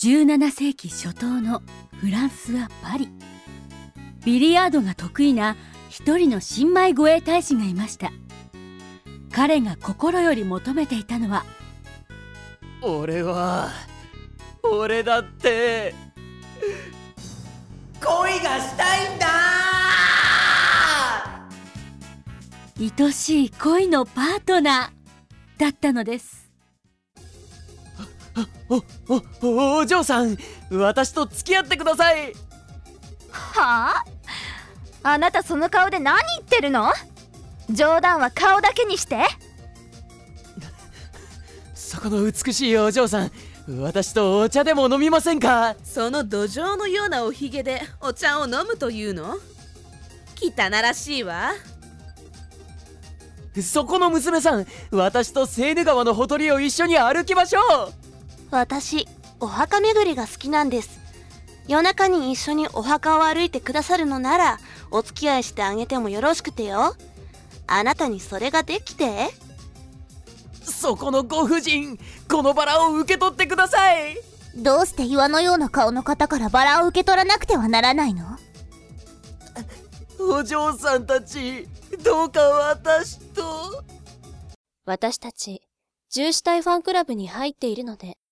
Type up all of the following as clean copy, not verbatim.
17世紀初頭のフランスはパリ。ビリヤードが得意な一人の新米護衛大使がいました。彼が心より求めていたのは、 俺だって恋がしたいんだ。 愛しい恋のパートナーだったのです。 お嬢さん、私と付き合ってください。 はあ？あなたその顔で何言ってるの？冗談は顔だけにして。 そこの美しいお嬢さん、私とお茶でも飲みませんか？ その土壌のようなおひげでお茶を飲むというの？汚らしいわ。 そこの娘さん、私とセーヌ川のほとりを一緒に歩きましょう。 私、お墓巡りが好きなんです。夜中に一緒にお墓を歩いてくださるのなら、お付き合いしてあげてもよろしくてよ。あなたにそれができて。 そこのご婦人、このバラを受け取ってください。 どうして岩のような顔の方からバラを受け取らなくてはならないの？ お嬢さんたち、どうか私と。 私たち獣歯隊ファンクラブに入っているので。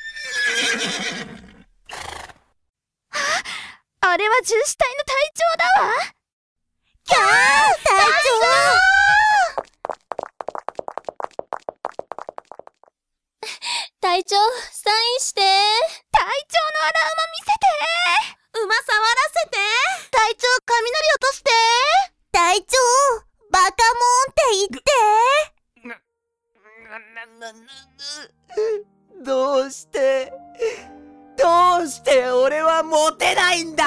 あれは獣歯隊の隊長だわ。 キャー、隊隊長、サインして。 隊長の荒馬見せて。 馬触らせて。 隊長、雷落として。 隊長、バカモンって言って。 どうして俺はモテないんだ。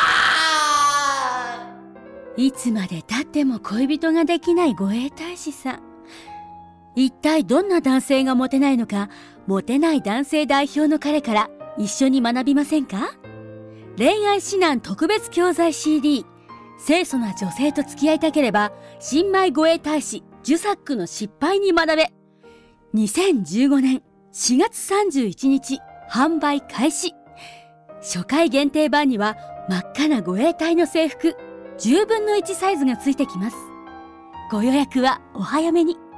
いつまでたっても恋人ができない護衛大使さん。一体どんな男性がモテないのか、モテない男性代表の彼から一緒に学びませんか？恋愛指南特別教材 CD、 清楚な女性と付き合いたければ新米護衛大使ジュサックの失敗に学べ。2015年4月31日販売開始。初回限定版には真っ赤な護衛隊の制服10分の1サイズがついてきます。ご予約はお早めに。